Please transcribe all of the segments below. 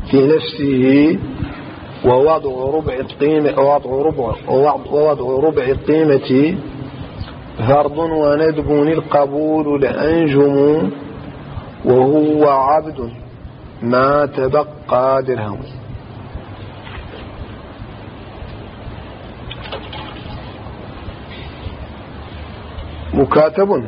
في نفسه ووضع ربع القيمة فرض وندب القبول لأنجم وهو عبد ما تبقى درهم. مكاتب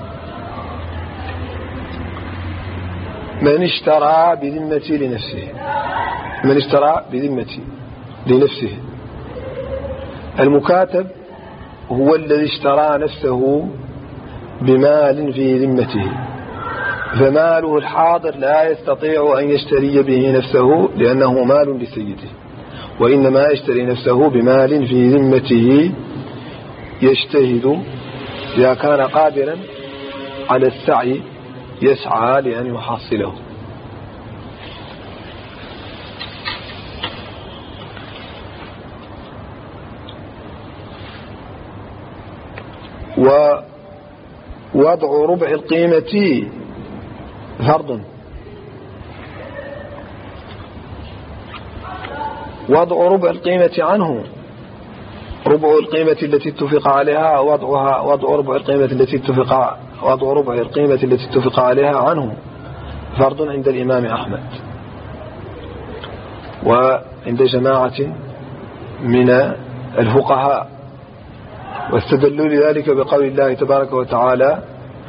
من اشترى بذمتي لنفسه، من اشترى بذمتي لنفسه. المكاتب هو الذي اشترى نفسه بمال في ذمته، فماله الحاضر لا يستطيع أن يشتري به نفسه لأنه مال لسيده، وإنما يشتري نفسه بمال في ذمته يجتهد إذا كان قادرا على السعي يسعى لأن يحصله. ووضع ربع القيمة فرض، وضع ربع القيمة عنه، ربع القيمة التي اتفق عليها وضع ربع القيمة التي اتفق عليها عنه فرض عند الإمام أحمد وعند جماعة من الفقهاء، واستدلوا لذلك بقول الله تبارك وتعالى: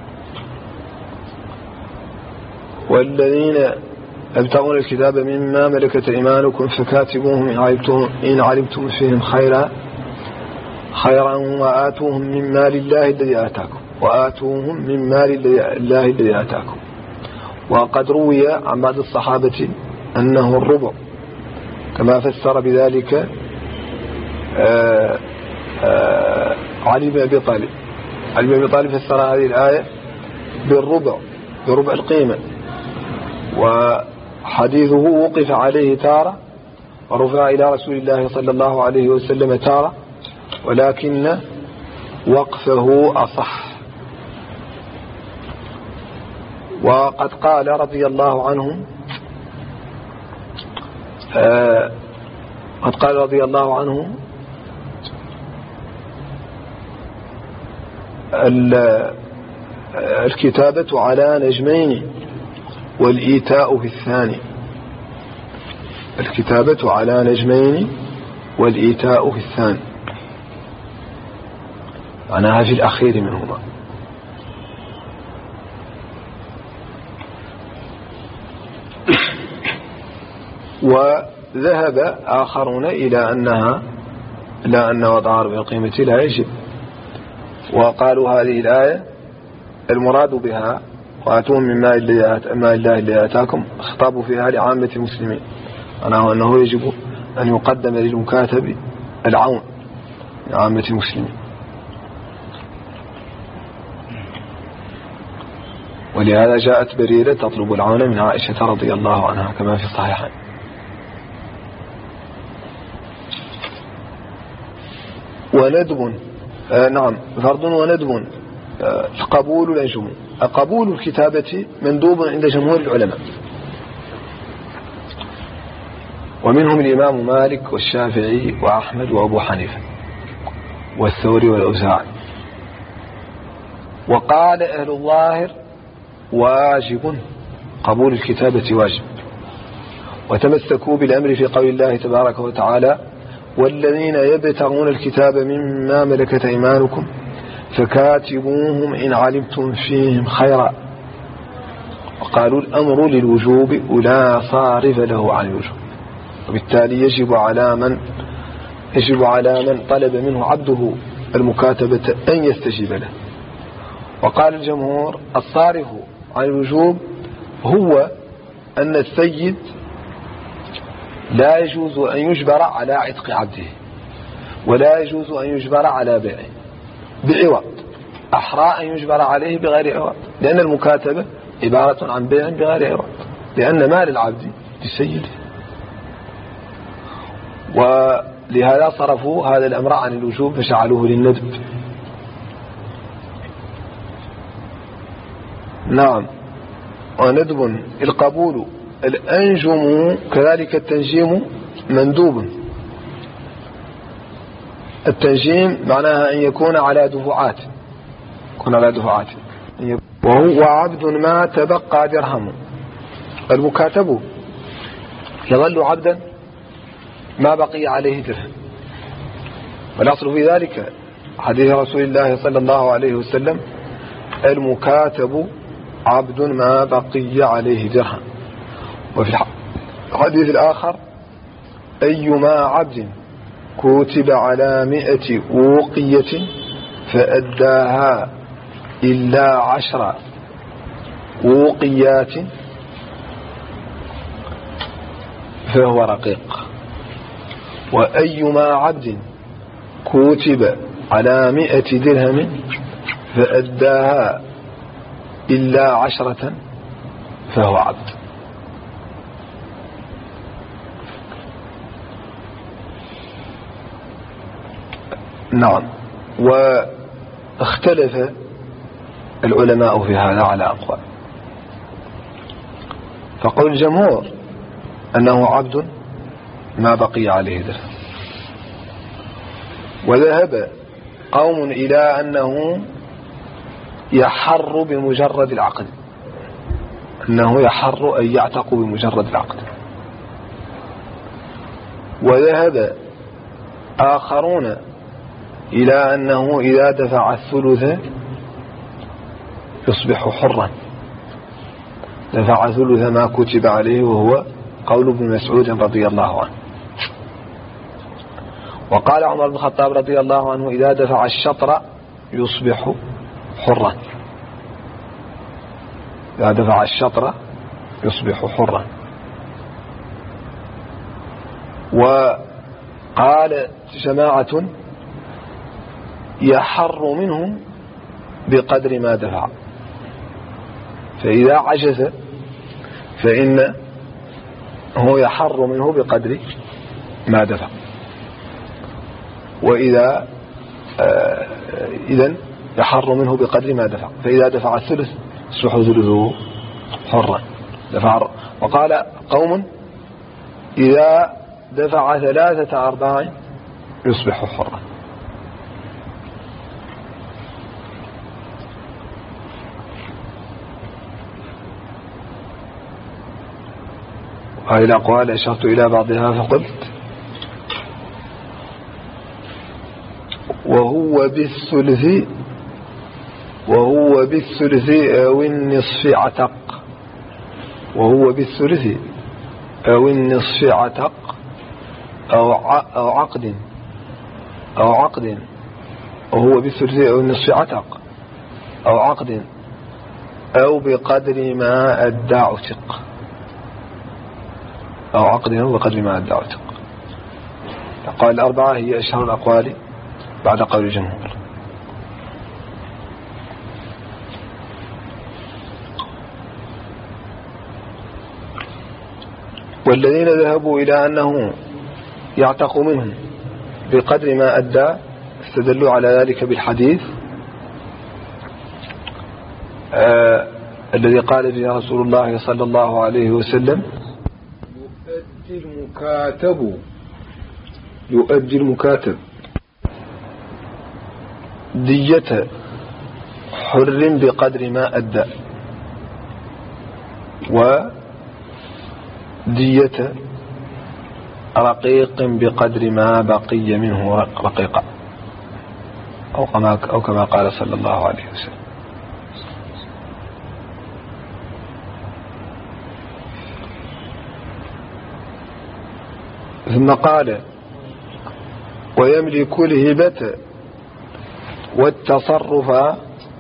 والذين يبتغون الكتاب مما ملكت أيمانكم فكاتبوهم إن علمتم فيهم خيرا وآتوهم من مال الله الذي آتاكم. وقد روي عن بعض الصحابة أنه الربع، كما فسر بذلك علي بن أبي طالب. علي بن أبي طالب فسر هذه الآية بربع القيمة، وحديثه وقف عليه تارة ورفع إلى رسول الله صلى الله عليه وسلم تارة، ولكن وقفه أصح. وقد قال رضي الله عنه الكتابة على نجمين والإيتاء في الثاني. الكتابة على نجمين والإيتاء في الثاني، معناها في الأخير منهما. وذهب آخرون إلى أن وضع ربع القيمة لا يجب، وقالوا هذه الآية المراد بها وآتوهم من مال الله الذي آتاكم خطاب فيها لعامة المسلمين، أنه يجب أن يقدم للمكاتب العون لعامة المسلمين. ولهذا جاءت بريرة تطلب العون من عائشة رضي الله عنها كما في الصحيحين. وندب نعم فرض وندب قبول الأنجم. قبول الكتابة مندوب عند جمهور العلماء، ومنهم الإمام مالك والشافعي وأحمد وأبو حنيفة والثوري والأوزاعي. وقال أهل الظاهر واجب، قبول الكتابة واجب، وتمسكوا بالأمر في قول الله تبارك وتعالى: والذين يبتغون الكتاب مما ملكت أيمانكم فكاتبوهم إن علمتم فيهم خيرا. وقالوا الأمر للوجوب ولا صارف له عن الوجوب، وبالتالي يجب على من طلب منه عبده المكاتبة أن يستجيب له. وقال الجمهور الصارف عن الوجوب هو أن السيد لا يجوز أن يجبر على عتق عبده، ولا يجوز أن يجبر على بيعه بعوض، أحرى أن يجبر عليه بغير عوض، لأن المكاتبة عبارة عن بيع بغير عوض، لأن مال العبد لسيده. ولهذا صرفوا هذا الأمر عن الوجوب فجعلوه للندب. نعم. وندب القبول الأنجم كذلك التنجيم مندوب. التنجيم معناها أن يكون على دفعات، وهو عبد ما تبقى درهم. المكاتب يظل عبدا ما بقي عليه درهم، والأصل في ذلك حديث رسول الله صلى الله عليه وسلم: المكاتب عبد ما بقي عليه درهم. وفي الحديث الآخر: أيما عبد كتب على 100 أوقية فأداها إلا 10 أوقيات فهو رقيق. وأيما عبد كتب على 100 درهم فأداها إلا 10 فهو عبد. نعم. واختلف العلماء في هذا على أقوال، فقول الجمهور أنه عبد ما بقي عليه درهم، وذهب قوم إلى أنه يحر بمجرد العقد، أنه يحر أن يعتق بمجرد العقد. وذهب آخرون إلى أنه إذا دفع الثلث يصبح حرا، دفع ثلث ما كتب عليه، وهو قول ابن مسعود رضي الله عنه. وقال عمر بن الخطاب رضي الله عنه: إذا دفع الشطر يصبح حرا، إذا دفع الشطر يصبح حرا. وقال جماعة: يحر منهم بقدر ما دفع، فإذا عجز فإن هو يحر منه بقدر ما دفع، وإذا إذن يحر منه بقدر ما دفع، فإذا دفع الثلث يصبح ثلثه حرا. وقال قوم: إذا دفع 3/4 يصبح حرا. هذه الأقوال أشرت إلى بعضها فقلت: وهو بالثلث أو النصف عتق، وهو بالثلث أو النصف عتق، أو عقد وهو بالثلث أو النصف عتق، أو عقد، أو بقدر ما أدى عتق، أو عقد بقدر ما أدى عتق. الأقوال الأربعة هي أشهر الأقوال بعد قول الجمهور. والذين ذهبوا إلى أنه يعتق منهم بقدر ما أدى استدلوا على ذلك بالحديث الذي قال فيه رسول الله صلى الله عليه وسلم: يؤدي المكاتب دية حر بقدر ما أدى، ودية رقيق بقدر ما بقي منه رقيقا، أو كما قال صلى الله عليه وسلم. ثم قال: ويملك الهبة والتصرف،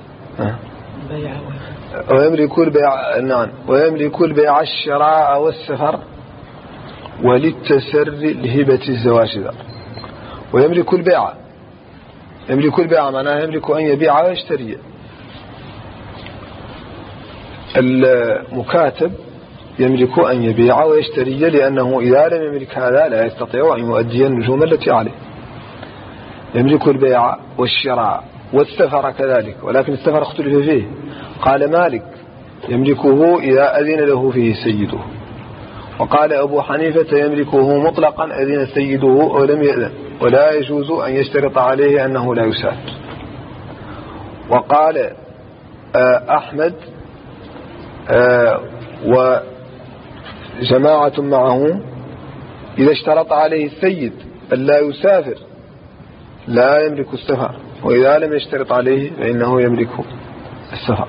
ويملك البيع الشراء والسفر وللتسر الهبة الزواج. ويملك البيع معناه يملك أن يبيع ويشتري. المكاتب يملك أن يبيع ويشتري، لأنه إذا لم يملك هذا لا يستطيع أن يؤدي النجوم التي عليه. يملك البيع والشراء والسفر كذلك، ولكن السفر اختلف فيه. قال مالك: يملكه إذا أذن له فيه سيده، وقال أبو حنيفة يملكه مطلقا أذن سيده ولم يأذن، ولا يجوز أن يشترط عليه أنه لا يسافر. وقال أحمد وجماعة معه إذا اشترط عليه السيد أن لا يسافر لا يملك السفر، وإذا لم يشترط عليه فإنه يملك السفر.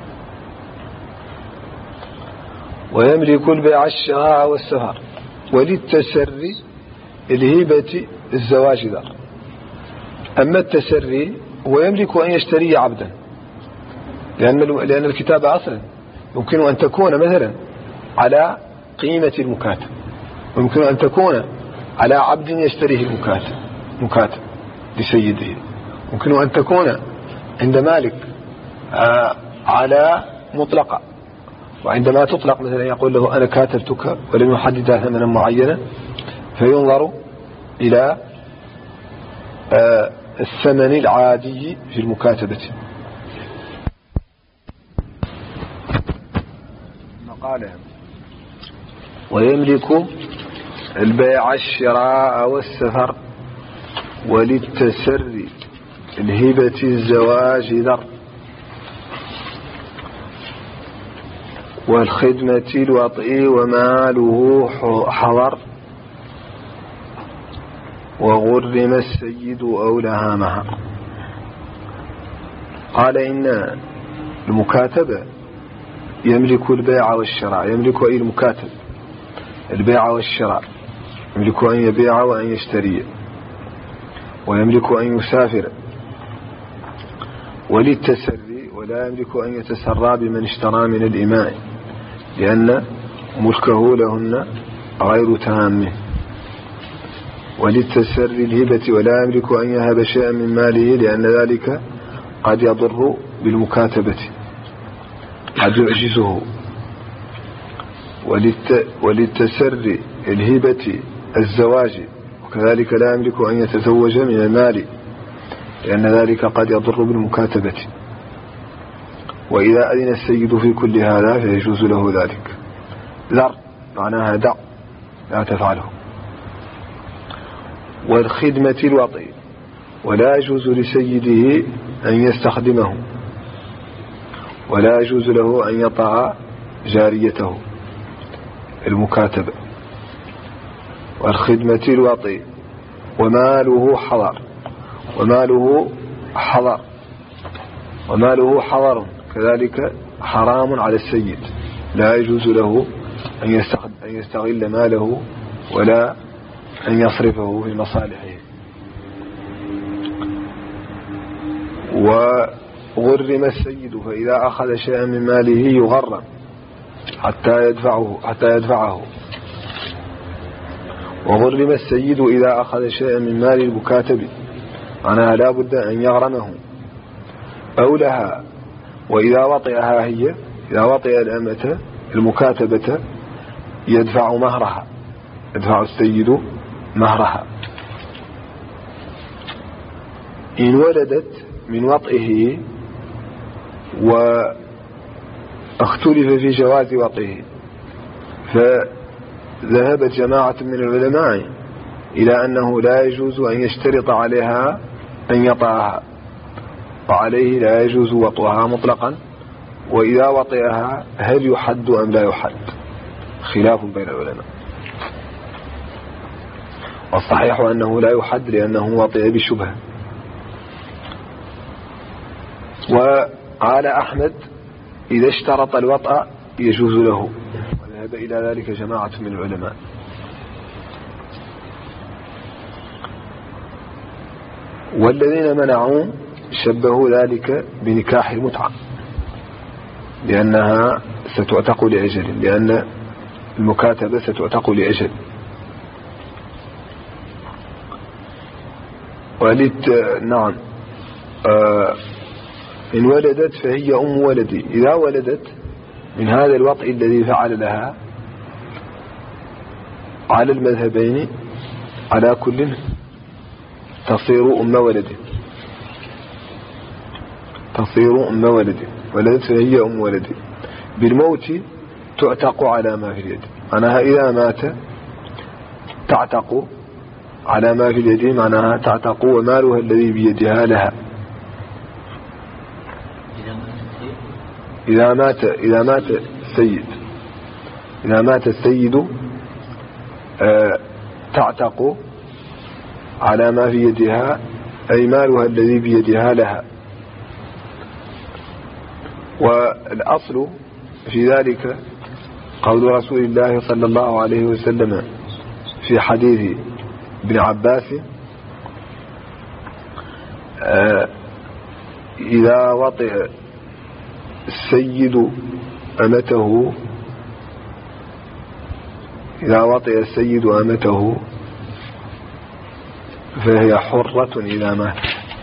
ويملك البيع الشراء والسفر، وللتسري الهبة الزواج دار. أما التسري هو يملك أن يشتري عبدا، لأن الكتابة أصلا يمكن أن تكون مثلا على قيمة المكاتب، ويمكن أن تكون على عبد يشتريه المكاتب لسيده، يمكن أن تكون عند مالك على مطلقة، وعندما تطلق مثلا يقول له أنا كاتبتك ولم يحددها ثمنا معينا، فينظر إلى الثمن العادي في المكاتبة. قال ويملك البيع الشراء والسفر، وللتسري الهبة الزواج ذر، والخدمة الوطئ وماله حضر، وغرم السيد أو لها مهر. قال إن المكاتبة يملك البيع والشراء، يملك أي المكاتب البيع والشراء، يملك أن يبيع وأن يشتري، ويملك أن يسافر. وللتسري ولا يملك أن يتسرى بمن اشترى من الإماء، لأن ملكه لهن غير تام. وللتسري الهبة ولا يملك أن يهب شيئا من ماله، لأن ذلك قد يضر بالمكاتبة، قد يعجزه. وللتسري الهبة الزواج، وكذلك لا يملك أن يتزوج من المال، لأن ذلك قد يضر بالمكاتبة. وإذا أذن السيد في كل هذا فيجوز له ذلك. ذر معناها دع، لا تفعله. والخدمة الوطئ ولا يجوز لسيده أن يستخدمه، ولا يجوز له أن يطع جاريته المكاتبة. والخدمة الوطئ وماله حضر، وماله حضر كذلك حرام على السيد، لا يجوز له أن يستغل ماله ولا أن يصرفه في مصالحه. وغرم السيد، فإذا أخذ شيئا من ماله يغرم حتى يدفعه. وغرم السيد إذا أخذ شيئا من مال المكاتب، معناها لا بد أن يغرمه أو لها. وإذا وطئها هي، إذا وطئ الأمة المكاتبة يدفع السيد مهرها. إن ولدت من وطئه واختلف في جواز وطئه، فذهبت جماعة من العلماء إلى أنه لا يجوز أن يشترط عليها أن يطأها، وعليه لا يجوز وطئها مطلقا. وإذا وطئها هل يحد أم لا يحد؟ خلاف بين العلماء، والصحيح أنه لا يحد لأنه وطئ بشبهة. وقال أحمد إذا اشترط الوطأ يجوز له، وذهب إلى ذلك جماعة من العلماء. والذين منعوا شبهوا ذلك بنكاح المتعة، لأنها ستعتق لأجل، لأن المكاتبة ستعتق لأجل. نعم. إن ولدت فهي أم ولدي، إذا ولدت من هذا الوطء الذي فعل لها على المذهبين على كل تصير أم ولدي، ولدت فهي أم ولدي. بالموت تعتق على ما في اليد، معناها إذا مات تعتق على ما في اليد، معناها تعتق ومالها الذي بيدها لها. إذا مات السيد تعتق على ما في يدها، أي مالها الذي بيدها لها. والأصل في ذلك قول رسول الله صلى الله عليه وسلم في حديث ابن عباس: إذا وطئ السيد أمته فهي حرة إذا مات.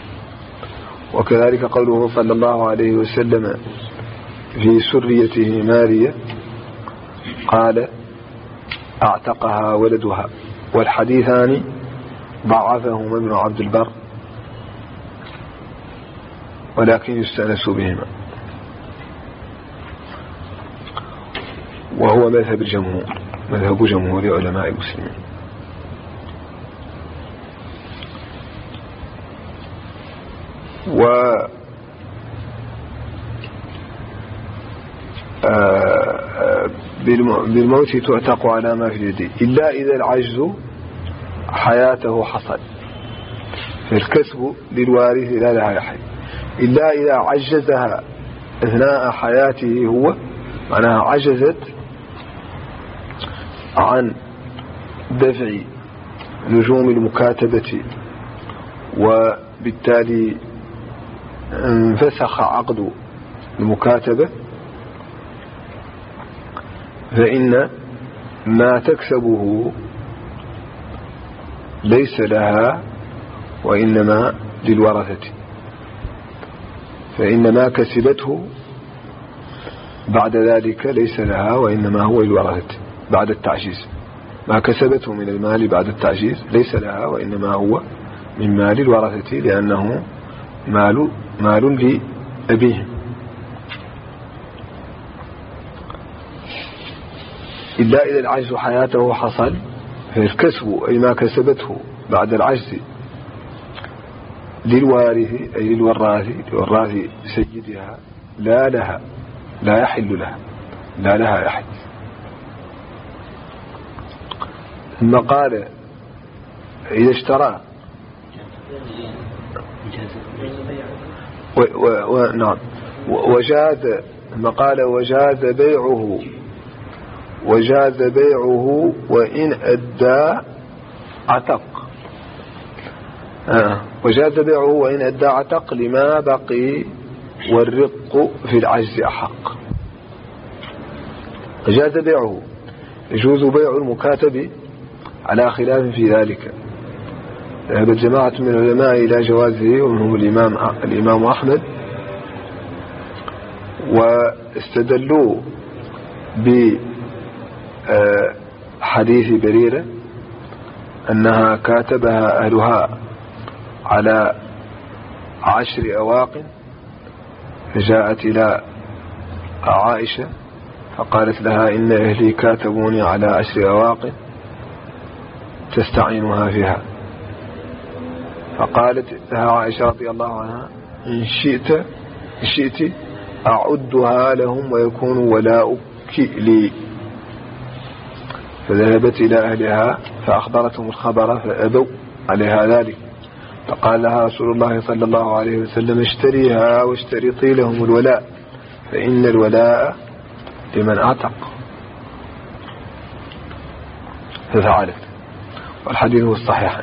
وكذلك قوله صلى الله عليه وسلم في سريته مارية قال: اعتقها ولدها. والحديثان ضعفهما ابن عبد البر، ولكن يستأنس بهما، وهو مذهب جمهور علماء المسلمين. بالموت تعتق على ما في يده، إلا إذا العجز حياته حصل، فالكسب للوارث لا لها يحيى، إلا إذا عجزها أثناء حياته هو، معناها عجزت عن دفع نجوم المكاتبة وبالتالي انفسخ عقد المكاتبة، فإن ما تكسبه ليس لها وإنما للورثة، فإن ما كسبته بعد ذلك ليس لها وإنما هو للورثة بعد التعجيز. ما كسبته من المال بعد التعجيز ليس لها وإنما هو من مال الورثة، لأنه مال لأبيهم. إلا إذا العجز حياته حصل، فالكسب أي ما كسبته بعد العجز للوارث أي للوراث سيدها، لا لها، لا يحل لها، لا لها يحل. ثم قال: إذا اشترى نعم وجاز، ثم قال: وجاز بيعه وإن أدى عتق. وجاز بيعه وإن أدى عتق لما بقي والرق في العجز أحق. جاز بيعه، يجوز بيع المكاتب على خلاف في ذلك. ذهب جماعة من العلماء إلى جوازه ومنهم الإمام أحمد، واستدلوا بحديث بريرة أنها كاتبها أهلها على 10 أواق، فجاءت إلى عائشة فقالت لها: إن أهلي كاتبوني على 10 أواق تستعينها فيها. فقالت لها عائشة رضي الله عنها: إن شئت أعدها لهم ويكون ولاؤك لي. فذهبت إلى أهلها فأخبرتهم الخبر فأبوا عليها ذلك، فقال لها رسول الله صلى الله عليه وسلم: اشتريها واشترطي لهم الولاء، فإن الولاء لمن أعتق. ففعلت، والحديث هو الصحيح.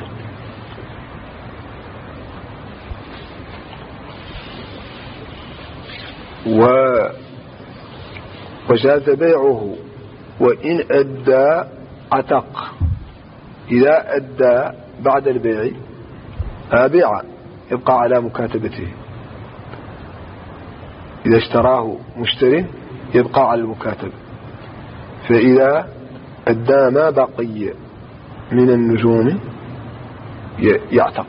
وجاز بيعه وإن أدى عتق، إذا أدى بعد البيع بيع يبقى على مكاتبته. إذا اشتراه مشتري يبقى على المكاتب، فإذا أدى ما بقي من النجوم يعتق.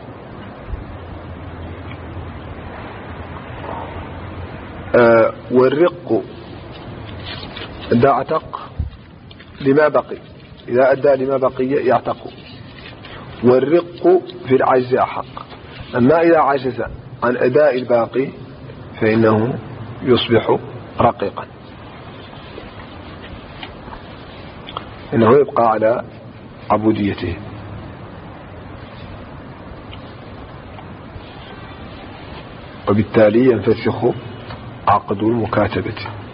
والرق أدى عتق لما بقي، إذا أدى لما بقي يعتق. والرق في العجز أحق. أما إذا عجز عن أداء الباقي فإنه يصبح رقيقا، إنه يبقى على عبوديته. وبالتالي ينفسخ عقد المكاتبة.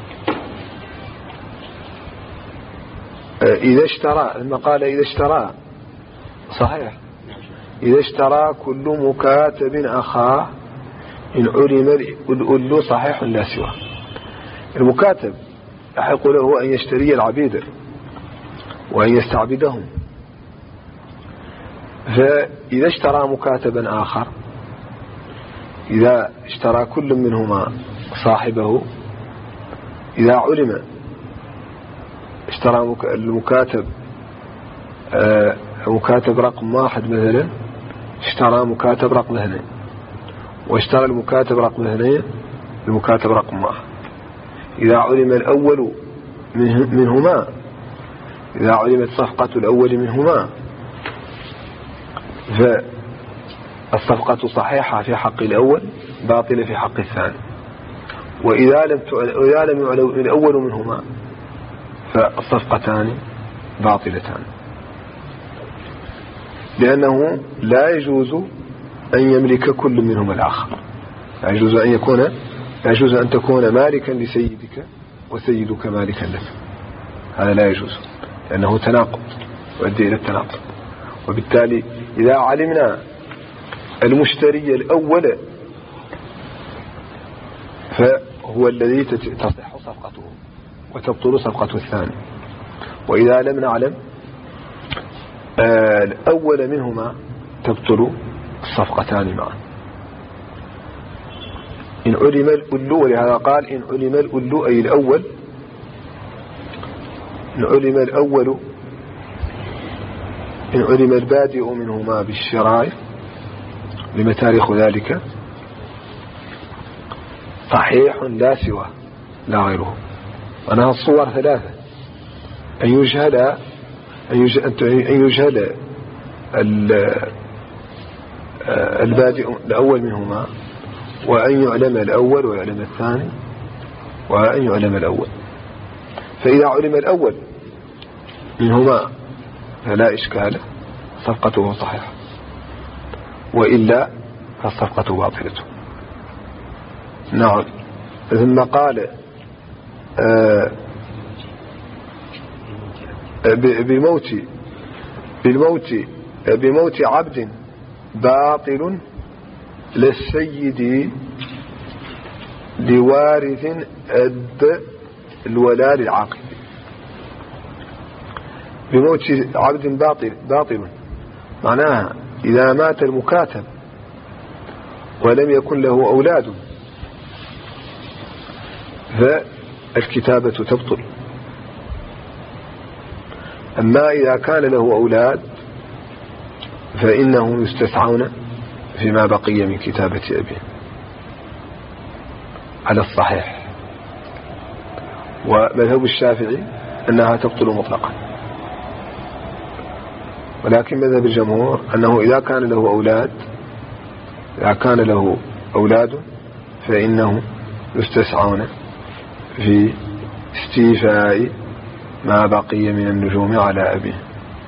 إذا اشترى، لما قال إذا اشترى، صحيح، إذا اشترى كل مكاتب أخاه إن علم الأل صحيح لا سوى. المكاتب يحق له أن يشتري العبيد وأن يستعبدهم، فإذا اشترى مكاتبا آخر، إذا اشترى كل منهما صاحبه، إذا علم اشترى المكاتب مكاتب رقم 1 مثلا، اشترى مكاتب رقم 2، واشترى المكاتب رقم 2 المكاتب رقم 1. إذا علم الأول منهما، إذا علمت صفقة الأول منهما فالصفقة صحيحة في حق الأول، باطلة في حق الثاني. وإذا لم يعلم الأول منهما فالصفقتان باطلتان، لأنه لا يجوز أن يملك كل منهما الآخر. لا يجوز أن تكون مالكا لسيدك وسيدك مالكا لك، هذا لا يجوز، لأنه تناقض يؤدي إلى التناقض. وبالتالي إذا علمنا المشتري الأول فهو الذي تصح صفقته وتبطل صفقة الثاني. وإذا لم نعلم الأول منهما تبطل الصفقتان معا. إن علم الأل، ولهذا قال إن علم الأل أي الأول، إن علم الأول، إن علم البادئ منهما بالشراء، لما تاريخ ذلك صحيح لا سوى لا غيره. أنا الصور 3: أن يجهل البادئ الأول منهما، وأن يعلم الأول ويعلم الثاني، وأن يعلم الأول. فإذا علم الأول منهما فلا إشكال، صفقته صحيحة، وإلا فالصفقة باطلة. نعم. ثم قال بموت عبد باطل للسيد لوارث أد الولاء للعاقل. بموت عبد باطل معناها إذا مات المكاتب ولم يكن له أولاد فالكتابة تبطل. أما إذا كان له أولاد فإنهم يستسعون فيما بقي من كتابة أبيه على الصحيح. ومذهب الشافعي أنها تبطل مطلقا، ولكن مذهب الجمهور أنه إذا كان له أولاد فإنه يستسعون في استيفاء ما بقي من النجوم على أبيه.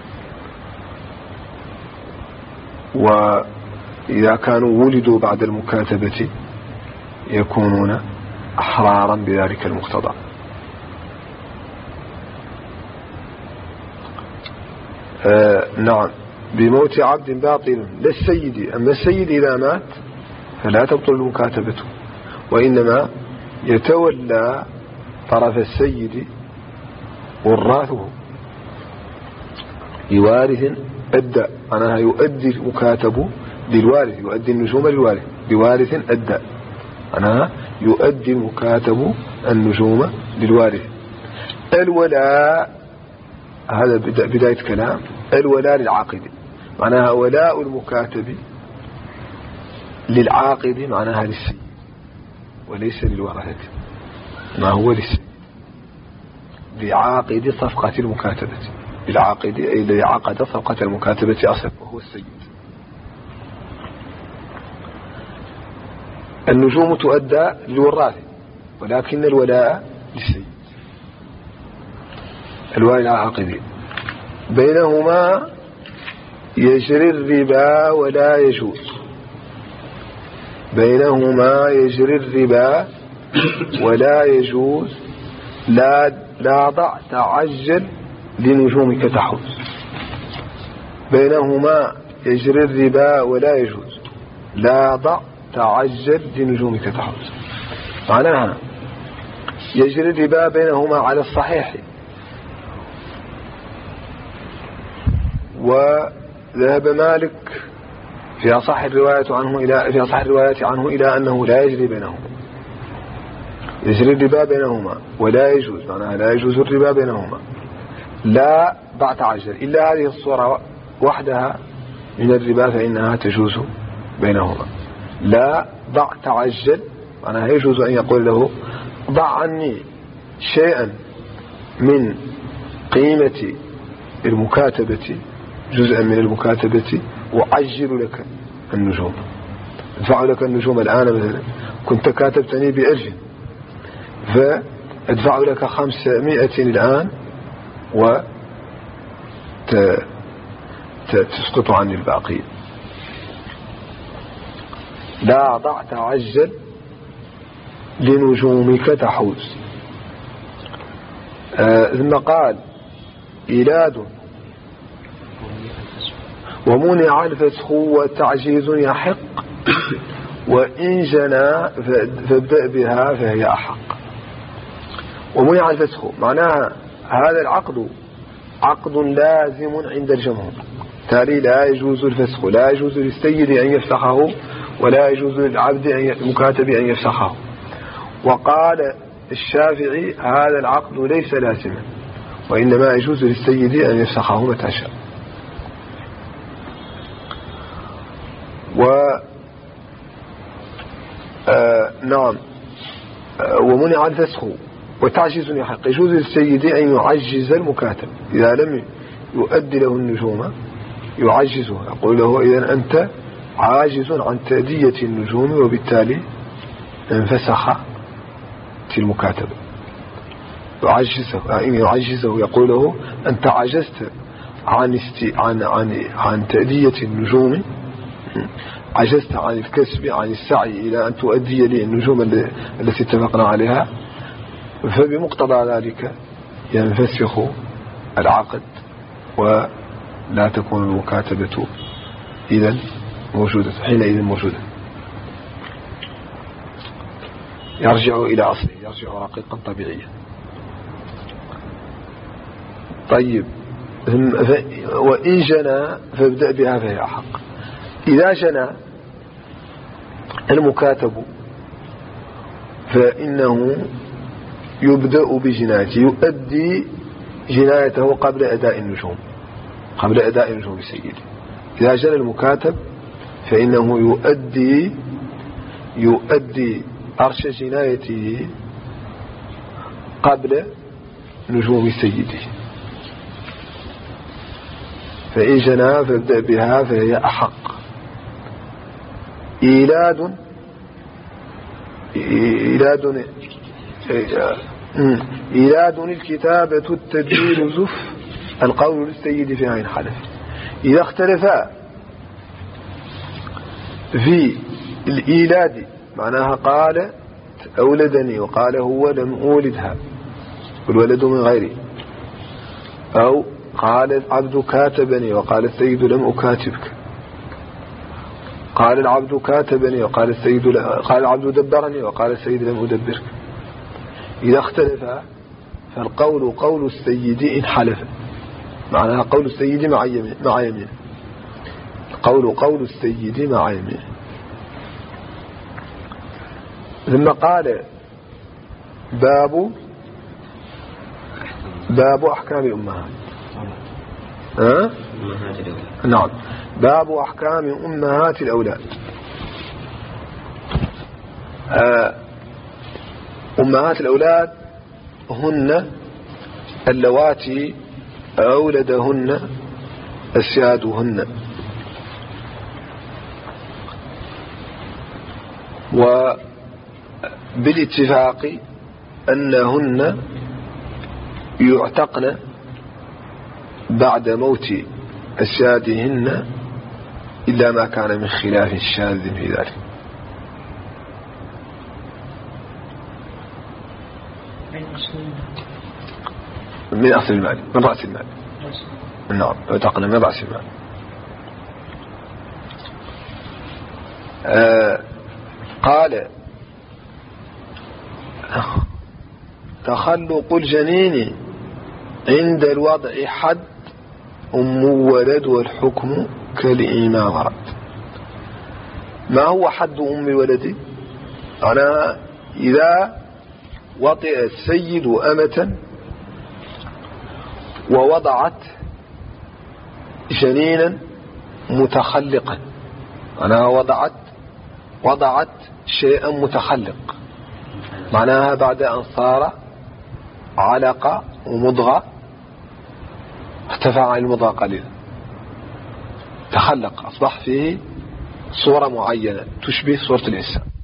وإذا كانوا ولدوا بعد المكاتبة يكونون أحرارا بذلك المقتضى. نعم. بموت عبد باطل للسيد. أما السيد إذا مات فلا تبطل مكاتبته، وإنما يتولى طرف السيد وراثه لوارث أدى. أنا يؤدي المكاتب للوارث، يؤدي النجوم للوارث بوارث أدى. أنا يؤدي المكاتب النجوم للوارث. الولاء هذا بداية كلام. الولاء للعاقد معناها ولاء المكاتب للعاقد معناها للسيد وليس للورثة، ما هو للسيد. بعاقد صفقة المكاتبة، بالعاقد أي الذي عقد صفقة المكاتبة أصلا وهو السيد. النجوم تؤدى للوراث ولكن الولاء للسيد، الولاء العاقدين. بينهما يجري الربا ولا يجوز، بينهما يجري الربا ولا يجوز، لا ضع تعجل لنجومك تحوز. بينهما يجري الربا ولا يجوز، لا ضع تعجل لنجومك تحوز. معناها يجري الربا بينهما على الصحيح، وذهب مالك في أصح الروايات عنه إلى أنه لا يجري بينهما، يجري الربا بينهما ولا يجوز، معناها لا يجوز الربا بينهما، لا ضع تعجل، إلا هذه الصورة وحدها من الربا فإنها تجوز بينهما. لا ضع تعجل معناها يجوز أن يقول له ضع عني شيئا من قيمة المكاتبة، جزءا من المكاتبة، وعجل لك النجوم، ادفع لك النجوم الآن. مثلا كنت كاتبتني ب1000 فادفع لك 500 الآن وتسقط عني الباقي. لا ضع تعجل لنجومك تحوز. ثم قال إيلاد ومنع الفسخ وتعجيز يحق، وإن جنى فابدأ بها فهي أحق. ومنع الفسخ معناها هذا العقد عقد لازم عند الجمهور، تالي لا يجوز الفسخ، لا يجوز للسيد أن يفسخه ولا يجوز للعبد المكاتب أن يفسخه. وقال الشافعي هذا العقد ليس لازما، وإنما يجوز للسيد أن يفسخه متى شاء. نعم. ومنع الفسخ وتعجيز يحق، يجوز للسيد أن يعجز المكاتب إذا لم يؤدي له النجوم، يعجزه، يقول له إذن أنت عاجز عن تأدية النجوم، وبالتالي انفسخ المكاتب. يعجزه يقول له أنت عجزت عن تأدية النجوم، عجزت عن الكسب، عن السعي إلى أن تؤدي لي النجوم التي اتفقنا عليها، فبمقتضى ذلك ينفسخ العقد ولا تكون المكاتبة إذن موجودة، حينئذ موجودة، يرجع إلى أصله، يرجع رقيقا طبيعيا. طيب. وإن جنى فابدأ بها فهي أحق. إذا جنى المكاتب فإنه يبدأ بجنايته، يؤدي جنايته قبل أداء النجوم، قبل أداء النجوم سيدي. إذا جنى المكاتب فإنه يؤدي أرش جنايته قبل نجوم سيده. فإن جنى فابدأ بها فهي أحق. إيلاد الكتابة التدبير زف القول للسيد في عين حلف. إذا اختلفا في الإيلاد معناها قال أولدني وقال هو لم أولدها والولد من غيري، أو قال العبد كاتبني وقال السيد لم أكاتبك، قال العبد كاتبني وقال السيد قال العبد دبرني وقال السيد لم أدبرك. إذا اختلفا فالقول قول السيد إن حلف، معناها قول السيد مع يمين، قول السيد مع يمين. ثم قال باب أحكام الأمهات. نعم. باب أحكام أمهات الأولاد. أمهات الأولاد هن اللواتي أولدهن أسيادهن. وبالاتفاق أنهن يعتقن بعد موت أسيادهن إلا ما كان من خلاف شاذ في ذلك. من أصل المال، من رأس المال. نعم، يعتقن من رأس المال. قال تخلق الجنين عند الوضع حد أم ولد والحكم كالإمامة. ما هو حد أم الولد؟ أنا إذا وطئ السيد أمة ووضعت جنينا متخلقا، أنا وضعت شيئا متخلق، معناها بعد أن صار علقة ومضغة ارتفع عن المضغة قليلا، تخلق، أصبح فيه صورة معينة تشبه صورة الإنسان.